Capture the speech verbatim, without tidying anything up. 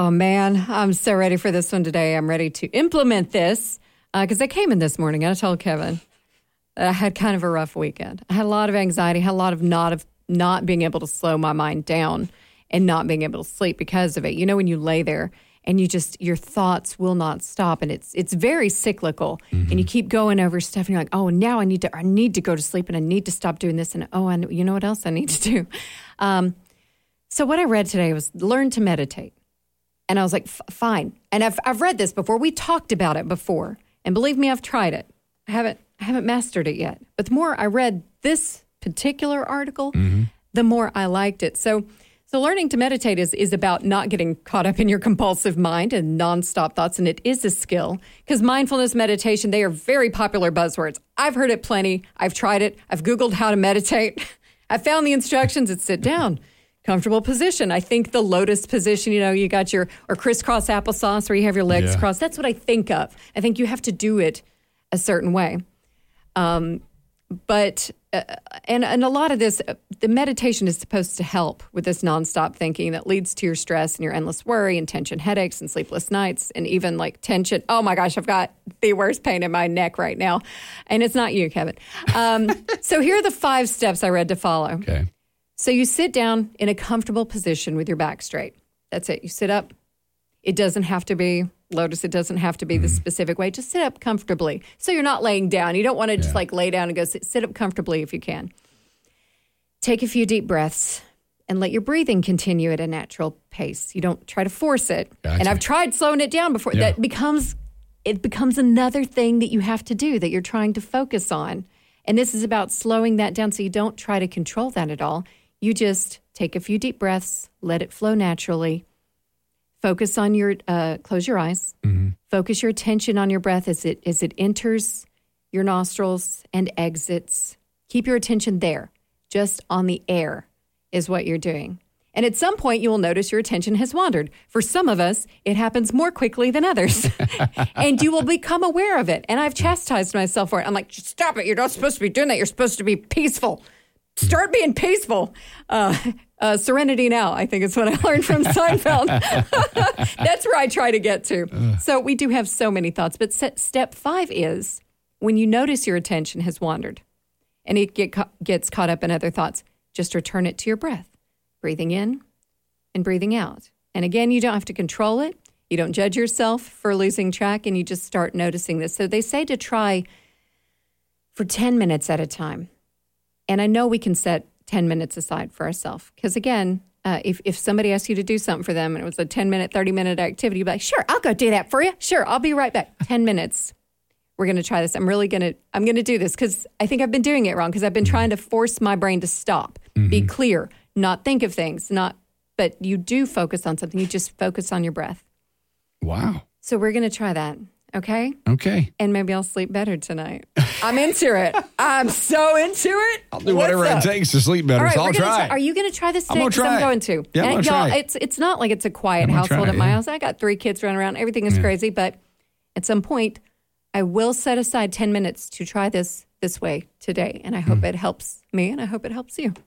Oh, man, I'm so ready for this one today. I'm ready to implement this because uh, I came in this morning and I told Kevin that I had kind of a rough weekend. I had a lot of anxiety, had a lot of not of not being able to slow my mind down and not being able to sleep because of it. You know, when you lay there and you just, your thoughts will not stop, and it's it's very cyclical, mm-hmm. and you keep going over stuff and you're like, oh, now I need to I need to go to sleep and I need to stop doing this, and oh, and you know what else I need to do? Um, so what I read today was learn to meditate. And I was like, fine. And I've I've read this before. We talked about it before. And believe me, I've tried it. I haven't I haven't mastered it yet. But the more I read this particular article, mm-hmm. the more I liked it. So so learning to meditate is, is about not getting caught up in your compulsive mind and nonstop thoughts. And it is a skill. Because mindfulness, meditation, they are very popular buzzwords. I've heard it plenty. I've tried it. I've Googled how to meditate. I found the instructions. It's sit down. Comfortable position. I think the lotus position, you know, you got your, or crisscross applesauce where you have your legs Yeah. crossed. That's what I think of. I think you have to do it a certain way. Um, but, uh, and, and a lot of this, uh, the meditation is supposed to help with this nonstop thinking that leads to your stress and your endless worry and tension headaches and sleepless nights and even like tension. Oh my gosh, I've got the worst pain in my neck right now. And it's not you, Kevin. Um, so here are the five steps I read to follow. Okay. So you sit down in a comfortable position with your back straight. That's it. You sit up. It doesn't have to be lotus. It doesn't have to be mm-hmm. the specific way. Just sit up comfortably. So you're not laying down. You don't want to yeah. just like lay down and go sit, sit up comfortably if you can. Take a few deep breaths and let your breathing continue at a natural pace. You don't try to force it. Gotcha. And I've tried slowing it down before. Yeah. That becomes, it becomes another thing that you have to do that you're trying to focus on. And this is about slowing that down so you don't try to control that at all. You just take a few deep breaths, let it flow naturally. Focus on your, uh, close your eyes. Mm-hmm. Focus your attention on your breath as it as it enters your nostrils and exits. Keep your attention there, just on the air is what you're doing. And at some point, you will notice your attention has wandered. For some of us, it happens more quickly than others. And you will become aware of it. And I've chastised myself for it. I'm like, stop it. You're not supposed to be doing that. You're supposed to be peaceful. Start being peaceful. Uh, uh, Serenity Now, I think is what I learned from Seinfeld. That's where I try to get to. Uh. So we do have so many thoughts. But step five is when you notice your attention has wandered and it get ca- gets caught up in other thoughts, just return it to your breath, breathing in and breathing out. And again, you don't have to control it. You don't judge yourself for losing track, and you just start noticing this. So they say to try for ten minutes at a time. And I know we can set ten minutes aside for ourselves. Because again, uh, if, if somebody asked you to do something for them and it was a ten-minute, thirty-minute activity, you'd be like, sure, I'll go do that for you. Sure, I'll be right back. ten minutes. We're going to try this. I'm really going to, I'm going to do this because I think I've been doing it wrong because I've been trying to force my brain to stop, mm-hmm. be clear, not think of things, not, but you do focus on something. You just focus on your breath. Wow. So we're going to try that. Okay? Okay. And maybe I'll sleep better tonight. I'm into it. I'm so into it. I'll do whatever What's it up? takes to sleep better. All right, so I'll try. Try, are you going to try this today? I'm going to try I'm it. going to. Yeah, I'm and going to y'all, try it. It's, it's not like it's a quiet I'm gonna household try at it, my yeah. house. I got three kids running around. Everything is Yeah. crazy. But at some point, I will set aside ten minutes to try this this way today. And I hope mm. it helps me and I hope it helps you.